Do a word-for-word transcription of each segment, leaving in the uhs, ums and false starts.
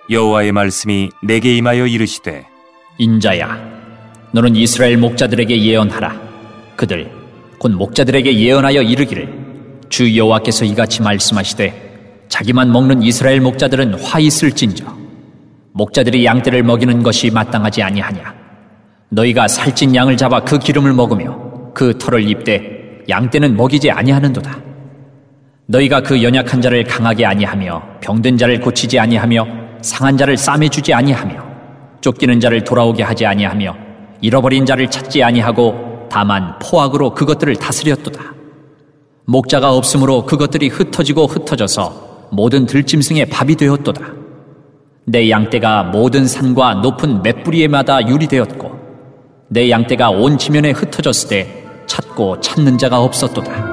여호와의 말씀이 내게 임하여 이르시되 인자야, 너는 이스라엘 목자들에게 예언하라. 그들 곧 목자들에게 예언하여 이르기를 주 여호와께서 이같이 말씀하시되 자기만 먹는 이스라엘 목자들은 화 있을진저 목자들이 양떼를 먹이는 것이 마땅하지 아니하냐. 너희가 살찐 양을 잡아 그 기름을 먹으며 그 털을 입되 양떼는 먹이지 아니하는도다. 너희가 그 연약한 자를 강하게 아니하며 병든 자를 고치지 아니하며 상한 자를 싸매주지 아니하며 쫓기는 자를 돌아오게 하지 아니하며 잃어버린 자를 찾지 아니하고 다만 포악으로 그것들을 다스렸도다. 목자가 없으므로 그것들이 흩어지고 흩어져서 모든 들짐승의 밥이 되었도다. 내 양떼가 모든 산과 높은 맷뿌리에마다 유리되었고 내 양떼가 온 지면에 흩어졌을 때 찾고 찾는 자가 없었도다.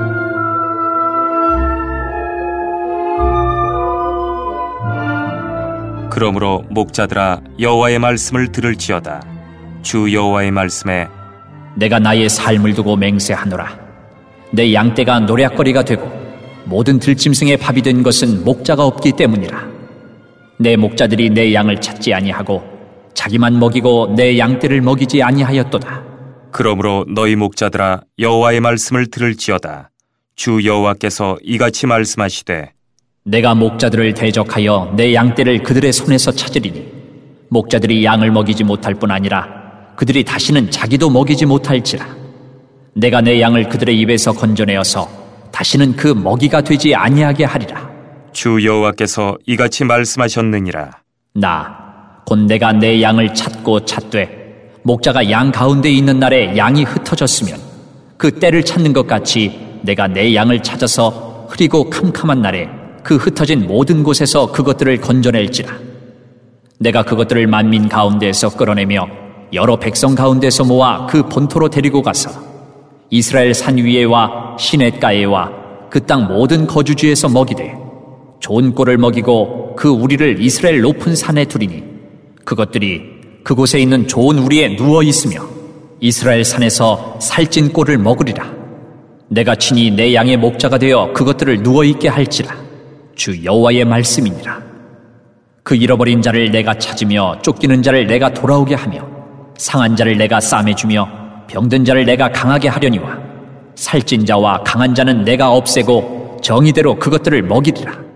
그러므로 목자들아 여호와의 말씀을 들을지어다. 주 여호와의 말씀에 내가 나의 삶을 두고 맹세하노라. 내 양떼가 노략거리가 되고 모든 들짐승의 밥이 된 것은 목자가 없기 때문이라. 내 목자들이 내 양을 찾지 아니하고 자기만 먹이고 내 양떼를 먹이지 아니하였도다. 그러므로 너희 목자들아 여호와의 말씀을 들을지어다. 주 여호와께서 이같이 말씀하시되 내가 목자들을 대적하여 내 양떼를 그들의 손에서 찾으리니 목자들이 양을 먹이지 못할 뿐 아니라 그들이 다시는 자기도 먹이지 못할지라. 내가 내 양을 그들의 입에서 건져내어서 다시는 그 먹이가 되지 아니하게 하리라. 주 여호와께서 이같이 말씀하셨느니라. 나 곧 내가 내 양을 찾고 찾되 목자가 양 가운데 있는 날에 양이 흩어졌으면 그 때를 찾는 것 같이 내가 내 양을 찾아서 흐리고 캄캄한 날에 그 흩어진 모든 곳에서 그것들을 건져낼지라. 내가 그것들을 만민 가운데에서 끌어내며 여러 백성 가운데서 모아 그 본토로 데리고 가서 이스라엘 산 위에와 시냇가에와 그 땅 모든 거주지에서 먹이되 좋은 꼴을 먹이고 그 우리를 이스라엘 높은 산에 두리니 그것들이 그곳에 있는 좋은 우리에 누워 있으며 이스라엘 산에서 살찐 꼴을 먹으리라. 내가 친히 내 양의 목자가 되어 그것들을 누워 있게 할지라. 주 여호와의 말씀이니라. 그 잃어버린 자를 내가 찾으며 쫓기는 자를 내가 돌아오게 하며 상한 자를 내가 싸매주며 병든 자를 내가 강하게 하려니와 살찐 자와 강한 자는 내가 없애고 정의대로 그것들을 먹이리라.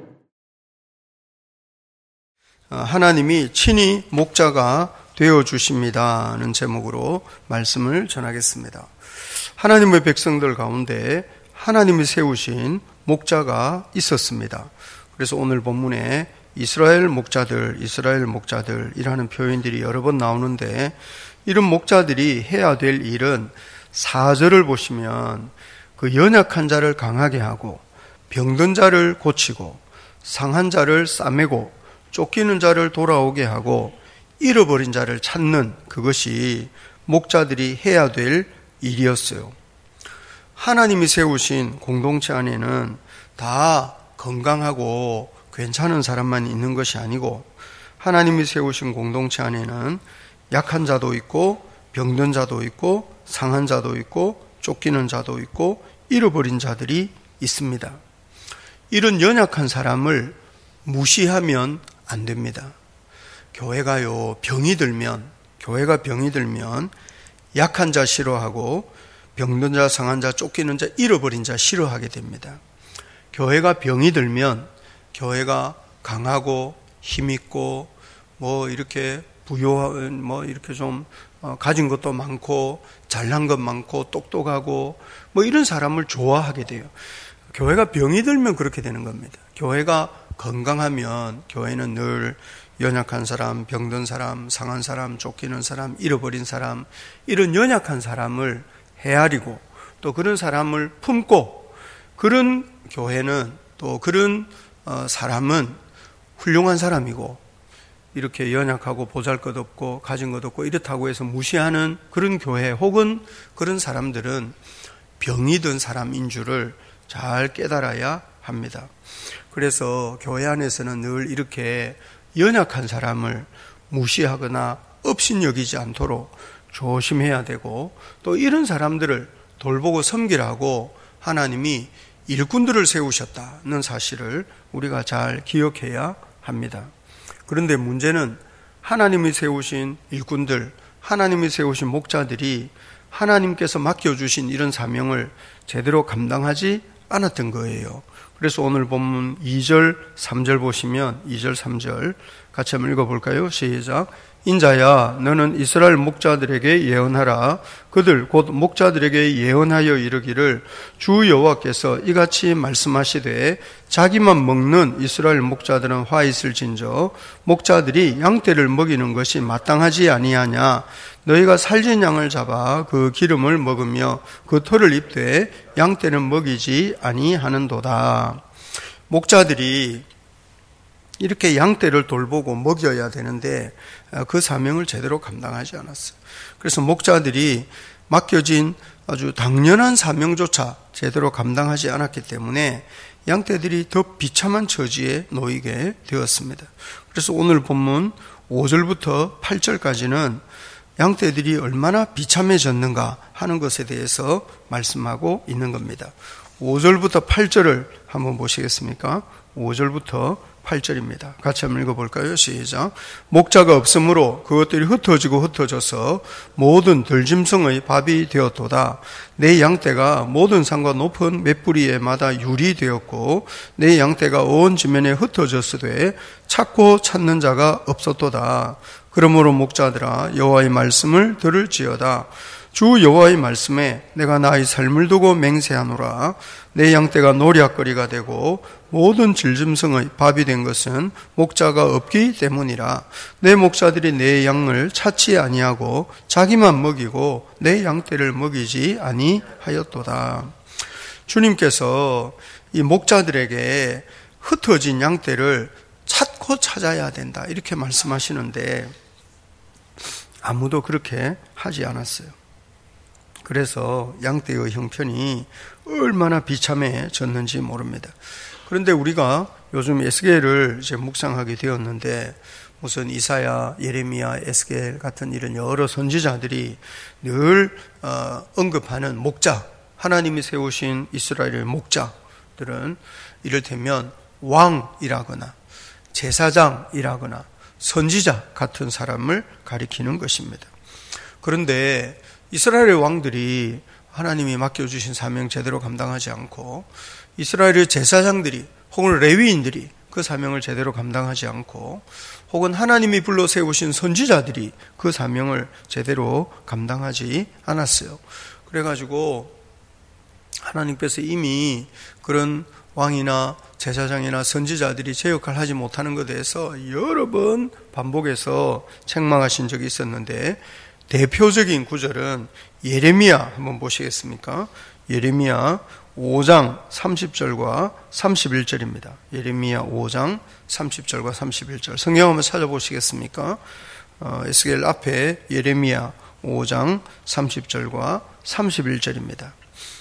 하나님이 친히 목자가 되어주십니다는 제목으로 말씀을 전하겠습니다. 하나님의 백성들 가운데 하나님이 세우신 목자가 있었습니다. 그래서 오늘 본문에 이스라엘 목자들, 이스라엘 목자들이라는 표현들이 여러 번 나오는데 이런 목자들이 해야 될 일은 사 절을 보시면 그 연약한 자를 강하게 하고 병든 자를 고치고 상한 자를 싸매고 쫓기는 자를 돌아오게 하고 잃어버린 자를 찾는 그것이 목자들이 해야 될 일이었어요. 하나님이 세우신 공동체 안에는 다 건강하고 괜찮은 사람만 있는 것이 아니고 하나님이 세우신 공동체 안에는 약한 자도 있고 병든 자도 있고 상한 자도 있고 쫓기는 자도 있고 잃어버린 자들이 있습니다. 이런 연약한 사람을 무시하면 안 됩니다. 교회가요, 병이 들면, 교회가 병이 들면 약한 자 싫어하고 병든 자, 상한 자, 쫓기는 자, 잃어버린 자 싫어하게 됩니다. 교회가 병이 들면 교회가 강하고 힘있고 뭐 이렇게 부유한 뭐 이렇게 좀 가진 것도 많고 잘난 것 많고 똑똑하고 뭐 이런 사람을 좋아하게 돼요. 교회가 병이 들면 그렇게 되는 겁니다. 교회가 건강하면 교회는 늘 연약한 사람, 병든 사람, 상한 사람, 쫓기는 사람, 잃어버린 사람 이런 연약한 사람을 헤아리고 또 그런 사람을 품고 그런 교회는 또 그런 사람은 훌륭한 사람이고 이렇게 연약하고 보잘것없고 가진 것 없고 이렇다고 해서 무시하는 그런 교회 혹은 그런 사람들은 병이 든 사람인 줄을 잘 깨달아야 합니다. 그래서 교회 안에서는 늘 이렇게 연약한 사람을 무시하거나 업신여기지 않도록 조심해야 되고 또 이런 사람들을 돌보고 섬기라고 하나님이 일꾼들을 세우셨다는 사실을 우리가 잘 기억해야 합니다. 그런데 문제는 하나님이 세우신 일꾼들, 하나님이 세우신 목자들이 하나님께서 맡겨주신 이런 사명을 제대로 감당하지 않았던 거예요. 그래서 오늘 본문 이 절, 삼 절 보시면 이 절, 삼 절 같이 한번 읽어볼까요? 시작. 인자야, 너는 이스라엘 목자들에게 예언하라. 그들 곧 목자들에게 예언하여 이르기를 주 여호와께서 이같이 말씀하시되 자기만 먹는 이스라엘 목자들은 화 있을진저 목자들이 양떼를 먹이는 것이 마땅하지 아니하냐. 너희가 살진 양을 잡아 그 기름을 먹으며 그 털을 입되 양떼는 먹이지 아니하는도다. 목자들이 이렇게 양떼를 돌보고 먹여야 되는데 그 사명을 제대로 감당하지 않았어요. 그래서 목자들이 맡겨진 아주 당연한 사명조차 제대로 감당하지 않았기 때문에 양떼들이 더 비참한 처지에 놓이게 되었습니다. 그래서 오늘 본문 오 절부터 팔 절까지는 양떼들이 얼마나 비참해졌는가 하는 것에 대해서 말씀하고 있는 겁니다. 오 절부터 팔 절을 한번 보시겠습니까? 오 절부터 팔 절입니다. 같이 한번 읽어볼까요? 시작. 목자가 없으므로 그것들이 흩어지고 흩어져서 모든 들짐승의 밥이 되었도다. 내 양떼가 모든 산과 높은 맷뿌리에마다 율이 되었고 내 양떼가 온 지면에 흩어졌으되 찾고 찾는 자가 없었도다. 그러므로 목자들아 여호와의 말씀을 들을지어다. 주 여호와의 말씀에 내가 나의 삶을 두고 맹세하노라. 내 양떼가 노략거리가 되고 모든 질짐승의 밥이 된 것은 목자가 없기 때문이라. 내 목자들이 내 양을 찾지 아니하고 자기만 먹이고 내 양떼를 먹이지 아니하였도다. 주님께서 이 목자들에게 흩어진 양떼를 찾고 찾아야 된다 이렇게 말씀하시는데 아무도 그렇게 하지 않았어요. 그래서 양떼의 형편이 얼마나 비참해졌는지 모릅니다. 그런데 우리가 요즘 에스겔을 이제 묵상하게 되었는데 무슨 이사야, 예레미야, 에스겔 같은 이런 여러 선지자들이 늘 어, 언급하는 목자, 하나님이 세우신 이스라엘의 목자들은 이를테면 왕이라거나 제사장이라거나 선지자 같은 사람을 가리키는 것입니다. 그런데 이스라엘의 왕들이 하나님이 맡겨주신 사명 제대로 감당하지 않고 이스라엘의 제사장들이 혹은 레위인들이 그 사명을 제대로 감당하지 않고 혹은 하나님이 불러 세우신 선지자들이 그 사명을 제대로 감당하지 않았어요. 그래가지고 하나님께서 이미 그런 왕이나 제사장이나 선지자들이 제 역할을 하지 못하는 것에 대해서 여러 번 반복해서 책망하신 적이 있었는데 대표적인 구절은 예레미야 한번 보시겠습니까? 예레미야 오 장 삼십 절과 삼십일 절입니다. 예레미야 오 장 삼십 절과 삼십일 절 성경 한번 찾아보시겠습니까? 어, 에스겔 앞에 예레미야 오 장 삼십 절과 삼십일 절입니다.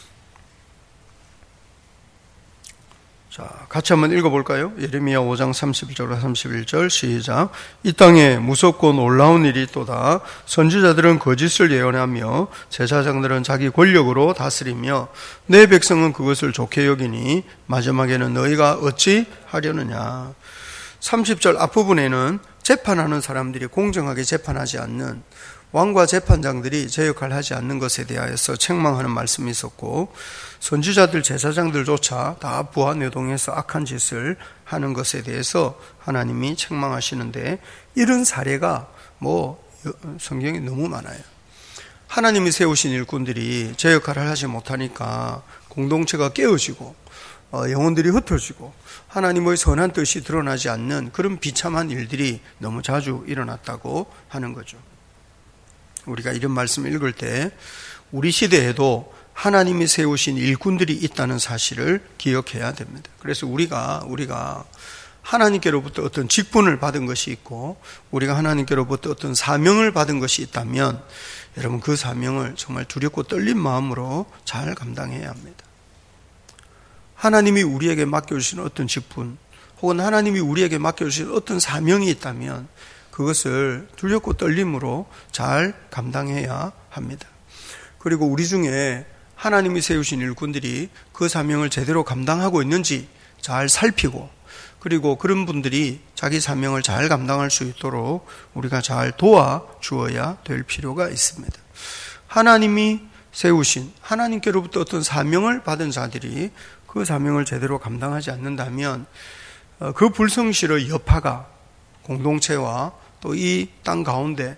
자, 같이 한번 읽어볼까요? 예레미야 오 장 삼십 절과 삼십일 절 시작. 이 땅에 무섭고 놀라운 일이 있도다. 선지자들은 거짓을 예언하며 제사장들은 자기 권력으로 다스리며 내 백성은 그것을 좋게 여기니 마지막에는 너희가 어찌 하려느냐. 삼십 절 앞부분에는 재판하는 사람들이 공정하게 재판하지 않는 왕과 재판장들이 제 역할을 하지 않는 것에 대하여서 책망하는 말씀이 있었고 선지자들 제사장들조차 다 부하뇌동해서 악한 짓을 하는 것에 대해서 하나님이 책망하시는데 이런 사례가 뭐 성경에 너무 많아요. 하나님이 세우신 일꾼들이 제 역할을 하지 못하니까 공동체가 깨어지고 영혼들이 흩어지고 하나님의 선한 뜻이 드러나지 않는 그런 비참한 일들이 너무 자주 일어났다고 하는 거죠. 우리가 이런 말씀을 읽을 때 우리 시대에도 하나님이 세우신 일꾼들이 있다는 사실을 기억해야 됩니다. 그래서 우리가 우리가 하나님께로부터 어떤 직분을 받은 것이 있고 우리가 하나님께로부터 어떤 사명을 받은 것이 있다면 여러분 그 사명을 정말 두렵고 떨린 마음으로 잘 감당해야 합니다. 하나님이 우리에게 맡겨주신 어떤 직분 혹은 하나님이 우리에게 맡겨주신 어떤 사명이 있다면 그것을 두렵고 떨림으로 잘 감당해야 합니다. 그리고 우리 중에 하나님이 세우신 일꾼들이 그 사명을 제대로 감당하고 있는지 잘 살피고 그리고 그런 분들이 자기 사명을 잘 감당할 수 있도록 우리가 잘 도와주어야 될 필요가 있습니다. 하나님이 세우신, 하나님께로부터 어떤 사명을 받은 자들이 그 사명을 제대로 감당하지 않는다면 그 불성실의 여파가 공동체와 또 이 땅 가운데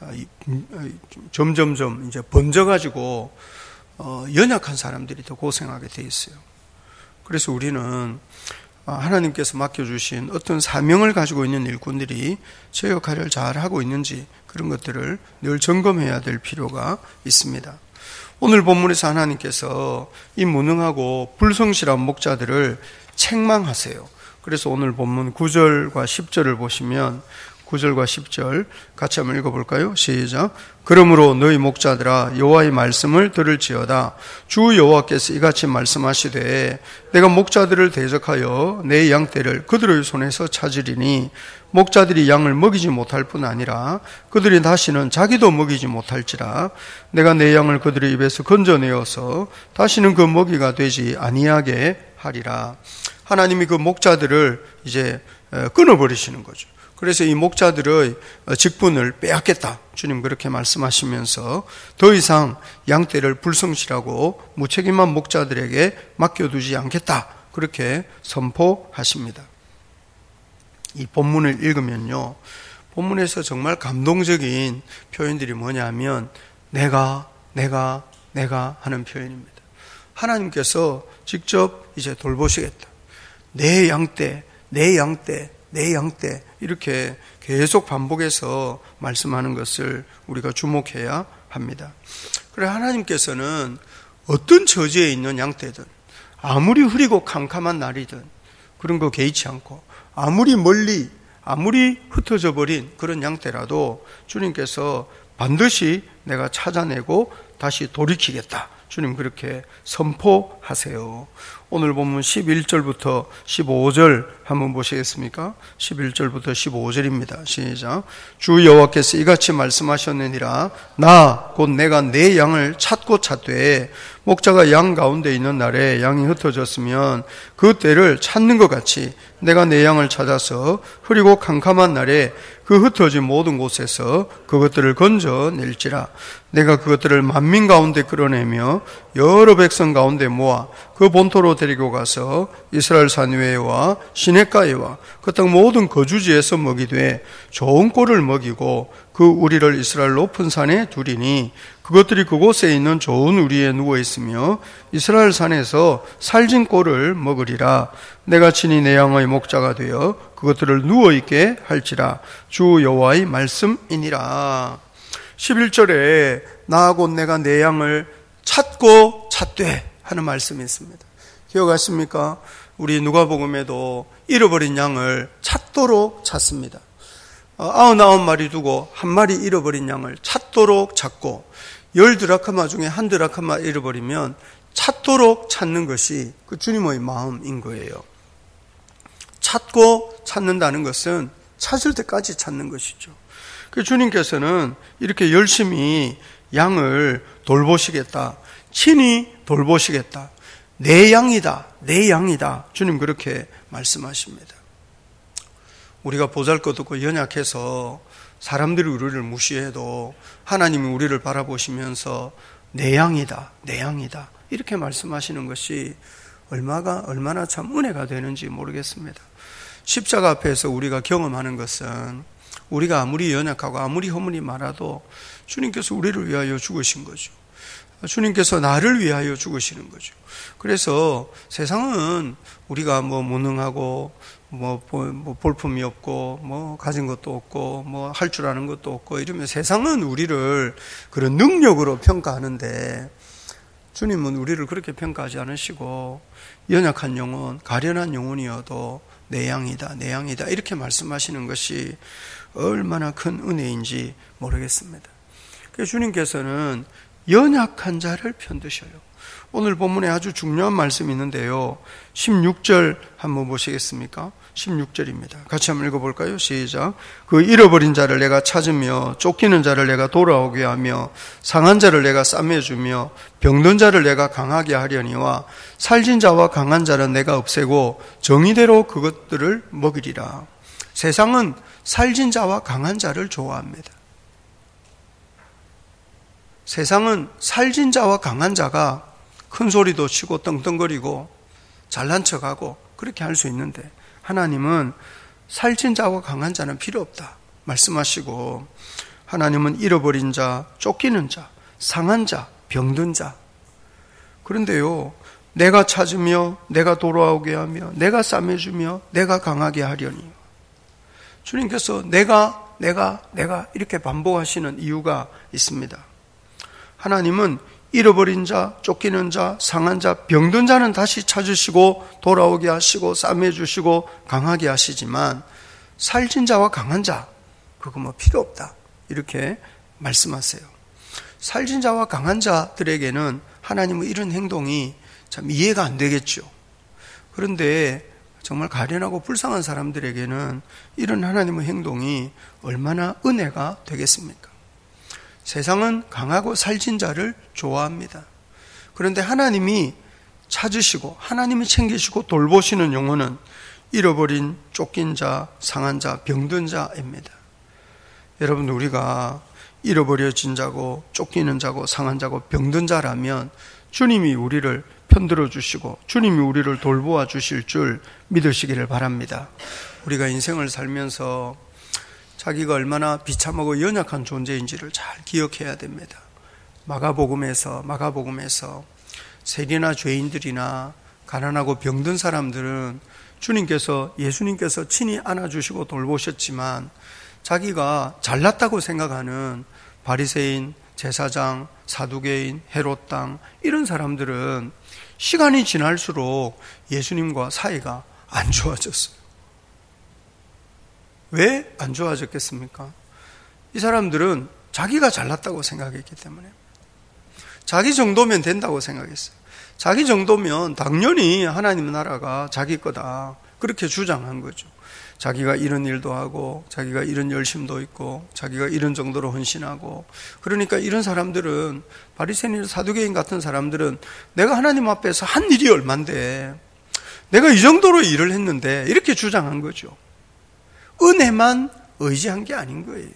점점점 이제 번져가지고 연약한 사람들이 더 고생하게 돼 있어요. 그래서 우리는 하나님께서 맡겨주신 어떤 사명을 가지고 있는 일꾼들이 제 역할을 잘 하고 있는지 그런 것들을 늘 점검해야 될 필요가 있습니다. 오늘 본문에서 하나님께서 이 무능하고 불성실한 목자들을 책망하세요. 그래서 오늘 본문 구 절과 십 절을 보시면 구 절과 십 절 같이 한번 읽어볼까요? 시작. 그러므로 너희 목자들아 여호와의 말씀을 들을지어다. 주 여호와께서 이같이 말씀하시되 내가 목자들을 대적하여 내 양떼를 그들의 손에서 찾으리니 목자들이 양을 먹이지 못할 뿐 아니라 그들이 다시는 자기도 먹이지 못할지라. 내가 내 양을 그들의 입에서 건져내어서 다시는 그 먹이가 되지 아니하게 하리라. 하나님이 그 목자들을 이제 끊어버리시는 거죠. 그래서 이 목자들의 직분을 빼앗겠다. 주님 그렇게 말씀하시면서 더 이상 양떼를 불성실하고 무책임한 목자들에게 맡겨두지 않겠다. 그렇게 선포하십니다. 이 본문을 읽으면요, 본문에서 정말 감동적인 표현들이 뭐냐면 내가, 내가, 내가 하는 표현입니다. 하나님께서 직접 이제 돌보시겠다. 내 양떼, 내 양떼, 내 양떼 이렇게 계속 반복해서 말씀하는 것을 우리가 주목해야 합니다. 그래 하나님께서는 어떤 처지에 있는 양떼든 아무리 흐리고 캄캄한 날이든 그런 거 개의치 않고 아무리 멀리 아무리 흩어져 버린 그런 양떼라도 주님께서 반드시 내가 찾아내고 다시 돌이키겠다. 주님 그렇게 선포하세요. 오늘 본문 십일 절부터 십오 절 한번 보시겠습니까? 십일 절부터 십오 절입니다. 시작. 주 여호와께서 이같이 말씀하셨느니라. 나 곧 내가 내 양을 찾고 찾되 목자가 양 가운데 있는 날에 양이 흩어졌으면 그 때를 찾는 것 같이 내가 내 양을 찾아서 흐리고 캄캄한 날에 그 흩어진 모든 곳에서 그것들을 건져낼지라. 내가 그것들을 만민 가운데 끌어내며 여러 백성 가운데 모아 그 본토로 데리고 가서 이스라엘 산 위에와 시냇가에와 그 땅 모든 거주지에서 먹이되 좋은 꼴을 먹이고 그 우리를 이스라엘 높은 산에 두리니 그것들이 그곳에 있는 좋은 우리에 누워 있으며 이스라엘 산에서 살진 꼴을 먹으리라. 내가 친히 내 양의 목자가 되어 그것들을 누워 있게 할지라. 주 여호와의 말씀이니라. 십일 절에 나 곧 내가 내 양을 찾고 찾되 하는 말씀이 있습니다. 기억하십니까? 우리 누가복음에도 잃어버린 양을 찾도록 찾습니다. 아흔아홉 마리 두고 한 마리 잃어버린 양을 찾도록 찾고 열 드라크마 중에 한 드라크마 잃어버리면 찾도록 찾는 것이 그 주님의 마음인 거예요. 찾고 찾는다는 것은 찾을 때까지 찾는 것이죠. 그 주님께서는 이렇게 열심히 양을 돌보시겠다. 친히 돌보시겠다. 내 양이다. 내 양이다. 주님 그렇게 말씀하십니다. 우리가 보잘것없고 연약해서 사람들이 우리를 무시해도 하나님이 우리를 바라보시면서 내 양이다. 내 양이다. 이렇게 말씀하시는 것이 얼마가, 얼마나 참 은혜가 되는지 모르겠습니다. 십자가 앞에서 우리가 경험하는 것은 우리가 아무리 연약하고 아무리 허물이 많아도 주님께서 우리를 위하여 죽으신 거죠. 주님께서 나를 위하여 죽으시는 거죠. 그래서 세상은 우리가 뭐 무능하고 뭐 볼품이 없고 뭐 가진 것도 없고 뭐 할 줄 아는 것도 없고 이러면 세상은 우리를 그런 능력으로 평가하는데 주님은 우리를 그렇게 평가하지 않으시고 연약한 영혼, 가련한 영혼이어도 내 양이다, 내 양이다 이렇게 말씀하시는 것이 얼마나 큰 은혜인지 모르겠습니다. 그래서 주님께서는 연약한 자를 편드셔요. 오늘 본문에 아주 중요한 말씀이 있는데요. 십육 절 한번 보시겠습니까? 십육 절입니다. 같이 한번 읽어볼까요? 시작. 그 잃어버린 자를 내가 찾으며 쫓기는 자를 내가 돌아오게 하며 상한 자를 내가 싸매주며 병든 자를 내가 강하게 하려니와 살진 자와 강한 자는 내가 없애고 정의대로 그것들을 먹이리라. 세상은 살진 자와 강한 자를 좋아합니다. 세상은 살진 자와 강한 자가 큰 소리도 치고 떵떵거리고 잘난 척하고 그렇게 할 수 있는데, 하나님은 살진 자와 강한 자는 필요 없다 말씀하시고, 하나님은 잃어버린 자, 쫓기는 자, 상한 자, 병든 자. 그런데요, 내가 찾으며 내가 돌아오게 하며 내가 싸매주며 내가 강하게 하려니. 주님께서 내가 내가 내가 이렇게 반복하시는 이유가 있습니다. 하나님은 잃어버린 자, 쫓기는 자, 상한 자, 병든 자는 다시 찾으시고 돌아오게 하시고 싸매주시고 강하게 하시지만 살진 자와 강한 자, 그거 뭐 필요 없다 이렇게 말씀하세요. 살진 자와 강한 자들에게는 하나님의 이런 행동이 참 이해가 안 되겠죠. 그런데 정말 가련하고 불쌍한 사람들에게는 이런 하나님의 행동이 얼마나 은혜가 되겠습니까? 세상은 강하고 살진 자를 좋아합니다. 그런데 하나님이 찾으시고 하나님이 챙기시고 돌보시는 영혼은 잃어버린 쫓긴 자, 상한 자, 병든 자입니다. 여러분, 우리가 잃어버려진 자고 쫓기는 자고 상한 자고 병든 자라면 주님이 우리를 편들어 주시고 주님이 우리를 돌보아 주실 줄 믿으시기를 바랍니다. 우리가 인생을 살면서 자기가 얼마나 비참하고 연약한 존재인지를 잘 기억해야 됩니다. 마가복음에서 마가복음에서 세리나 죄인들이나 가난하고 병든 사람들은 주님께서 예수님께서 친히 안아주시고 돌보셨지만 자기가 잘났다고 생각하는 바리새인, 제사장, 사두개인, 헤롯 땅 이런 사람들은 시간이 지날수록 예수님과 사이가 안 좋아졌어요. 왜 안 좋아졌겠습니까? 이 사람들은 자기가 잘났다고 생각했기 때문에, 자기 정도면 된다고 생각했어요. 자기 정도면 당연히 하나님 나라가 자기 거다 그렇게 주장한 거죠. 자기가 이런 일도 하고 자기가 이런 열심도 있고 자기가 이런 정도로 헌신하고, 그러니까 이런 사람들은, 바리새인, 사두개인 같은 사람들은 내가 하나님 앞에서 한 일이 얼만데 내가 이 정도로 일을 했는데 이렇게 주장한 거죠. 은혜만 의지한 게 아닌 거예요.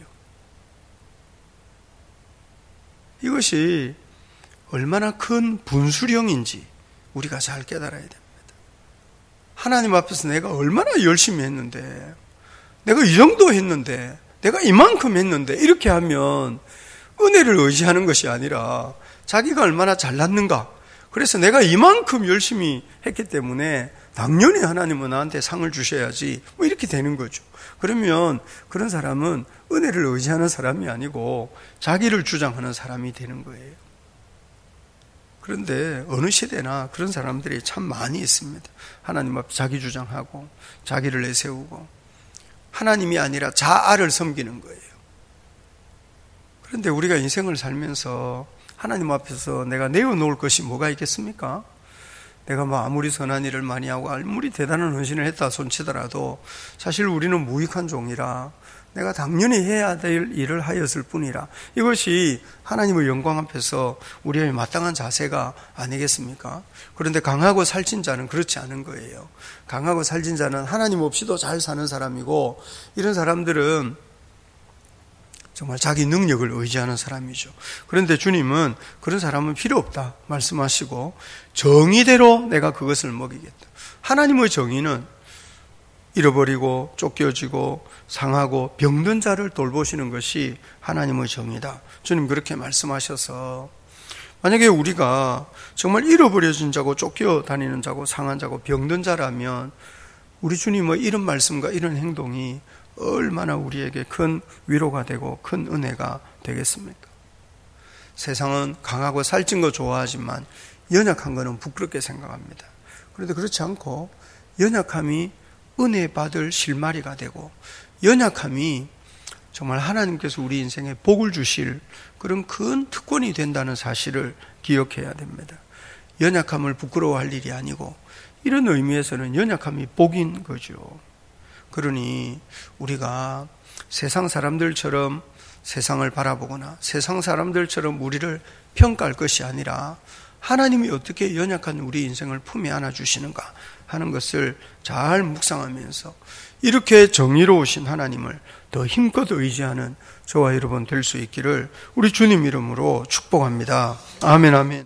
이것이 얼마나 큰 분수령인지 우리가 잘 깨달아야 됩니다. 하나님 앞에서 내가 얼마나 열심히 했는데, 내가 이 정도 했는데, 내가 이만큼 했는데, 이렇게 하면 은혜를 의지하는 것이 아니라 자기가 얼마나 잘났는가, 그래서 내가 이만큼 열심히 했기 때문에 당연히 하나님은 나한테 상을 주셔야지, 뭐 이렇게 되는 거죠. 그러면 그런 사람은 은혜를 의지하는 사람이 아니고 자기를 주장하는 사람이 되는 거예요. 그런데 어느 시대나 그런 사람들이 참 많이 있습니다. 하나님 앞에 자기 주장하고 자기를 내세우고 하나님이 아니라 자아를 섬기는 거예요. 그런데 우리가 인생을 살면서 하나님 앞에서 내가 내어놓을 것이 뭐가 있겠습니까? 내가 뭐 아무리 선한 일을 많이 하고 아무리 대단한 헌신을 했다 손치더라도 사실 우리는 무익한 종이라 내가 당연히 해야 될 일을 하였을 뿐이라, 이것이 하나님의 영광 앞에서 우리의 마땅한 자세가 아니겠습니까? 그런데 강하고 살찐 자는 그렇지 않은 거예요. 강하고 살찐 자는 하나님 없이도 잘 사는 사람이고, 이런 사람들은 정말 자기 능력을 의지하는 사람이죠. 그런데 주님은 그런 사람은 필요 없다 말씀하시고 정의대로 내가 그것을 먹이겠다. 하나님의 정의는 잃어버리고 쫓겨지고 상하고 병든 자를 돌보시는 것이 하나님의 정의다. 주님 그렇게 말씀하셔서, 만약에 우리가 정말 잃어버려진 자고 쫓겨 다니는 자고 상한 자고 병든 자라면 우리 주님의 이런 말씀과 이런 행동이 얼마나 우리에게 큰 위로가 되고 큰 은혜가 되겠습니까? 세상은 강하고 살찐 거 좋아하지만 연약한 거는 부끄럽게 생각합니다. 그런데 그렇지 않고 연약함이 은혜 받을 실마리가 되고, 연약함이 정말 하나님께서 우리 인생에 복을 주실 그런 큰 특권이 된다는 사실을 기억해야 됩니다. 연약함을 부끄러워할 일이 아니고 이런 의미에서는 연약함이 복인 거죠. 그러니 우리가 세상 사람들처럼 세상을 바라보거나 세상 사람들처럼 우리를 평가할 것이 아니라 하나님이 어떻게 연약한 우리 인생을 품에 안아주시는가 하는 것을 잘 묵상하면서 이렇게 정의로우신 하나님을 더 힘껏 의지하는 저와 여러분 될 수 있기를 우리 주님 이름으로 축복합니다. 아멘, 아멘.